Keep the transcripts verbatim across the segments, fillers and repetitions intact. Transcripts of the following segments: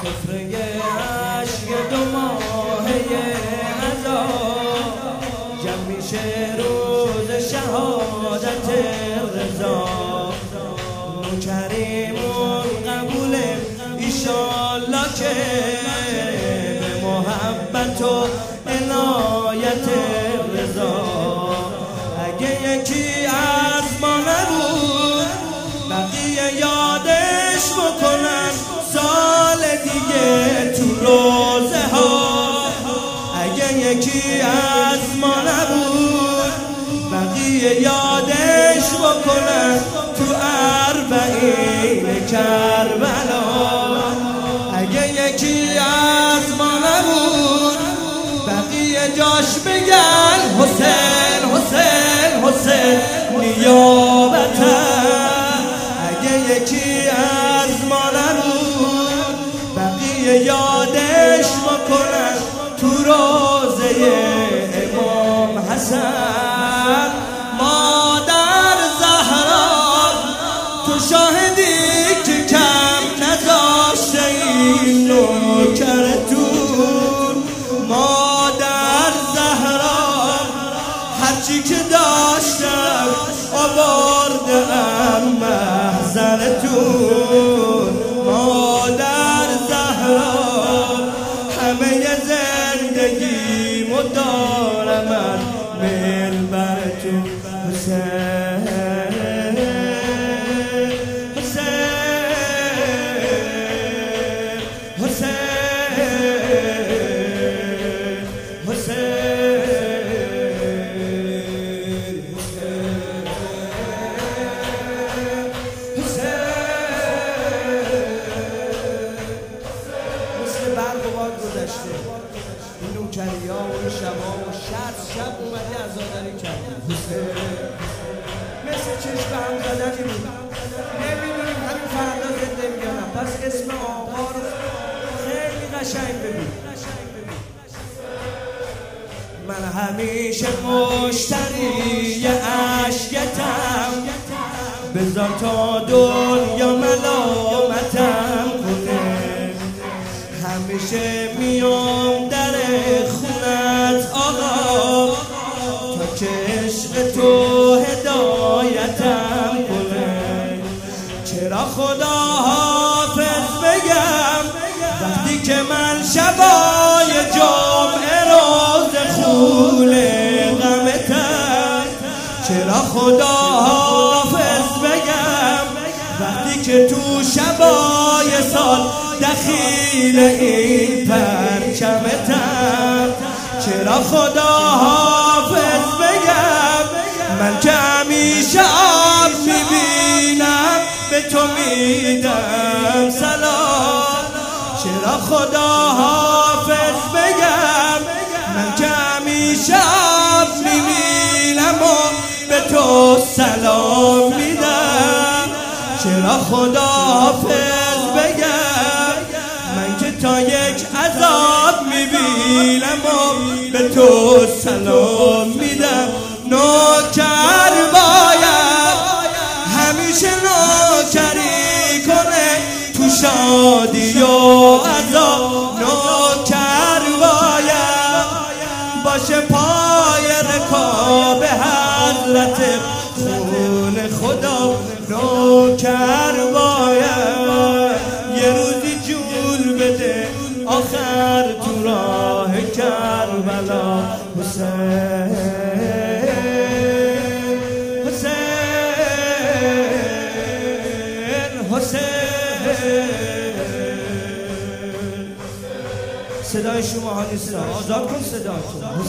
سفره عشق دو ماهه عذاب جمع میشه روز شهادت رضا. نوکریمون قبوله ایشالله که به محبت و عنایت رضا. اگه یکی از ما نبود بقیه یادش بکنن سال دیگه تو روزه ها. اگه یکی از ما نبود بقیه یادش بکنن تو اربعین کربلا. اگه یکی از ما نبود بقیه جاش بگن حسین حسین حسین نیابتن. اگه یکی از ما نبود بقیه یادش بکنن تو روزه امام حسن. مادر زهرا تو شاهدی که کم نذاشته این نوکرتون. مادر زهرا هرچی که داشتم آوردم محضرتون. مادر زهرا همه زندگی مدارم من منبرتون. حسین حسین حسین مثل برق و باد گذشته این نوکریا و این شبا و شب شب اومدی عزاداری کردی. مثل چشم هم زدنی بود نمیدونیم همین فردا زنده میگنم. پس اسم آقا رو خیلی قشنگ ببین. من همیشه مشتری عشقتم بذار تا دنیا ملامتم کنه. همیشه میام در خونت آقا تا که عشق تو هدایتم کنه. چرا خدا حافظ بگم وقتی که من شبای جمعه روز خون غمتم. چرا خدا حافظ بگم وقتی که تو شبای سال دخیل این پرچمتم. چرا خدا حافظ بگم من که همیشه آب میبینم به تو میدم سلام. چرا خدا حافظ بگم من که همیشه آب میبینم و به تو سلام میدم. چرا خدا حافظ بگم من که تا یک عذاب میبینم و به تو سلام میدم. نوکر باید همیشه نوکری کنه تو شادی و عذاب. نوکر باید باشه پای رکاب حضرت خون خدا. نوکر باید یه روزی جور بده آخر تو راه کربلا. حسین حسین حسین صدای شما ها نیست، آزاد کن صدا کن.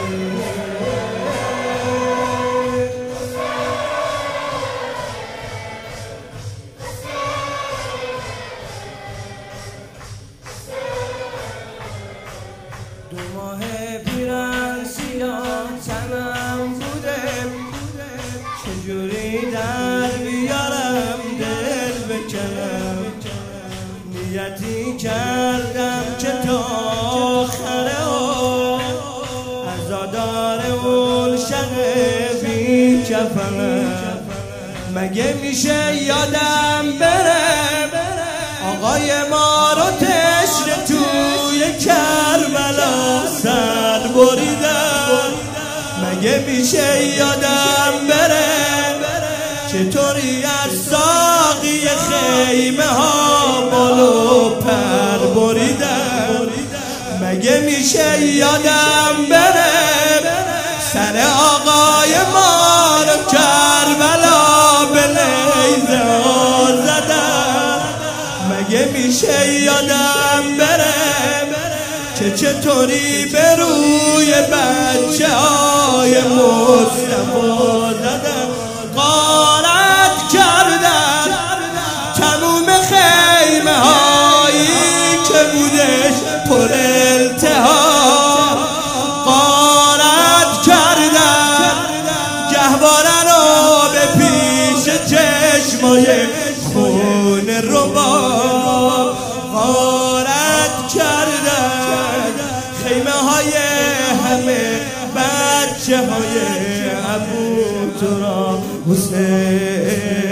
دو ماه پیرن سیاه تنم بوده چجوری در بیارم دل بکنم. نیتی کردم که تا آخره عزادار اون شب بی کفنم. مگه میشه یادم بره آقای ما رو مگه میشه یادم بره چطوری از ساقی خیمه ها بالو پر بریدم. مگه میشه یادم بره سر آقای ما رو کربلا به نیزه ها زدم. مگه میشه یادم بره که چطوری به روی بچه های مصطفی زدم. غارت کردم تموم خیمه هایی که بودش پر التهاب. غارت کردم گهواره رو به پیش چشمای خون رباب. غارت کردم خیمه های همه بچه های ابو تراب حسین.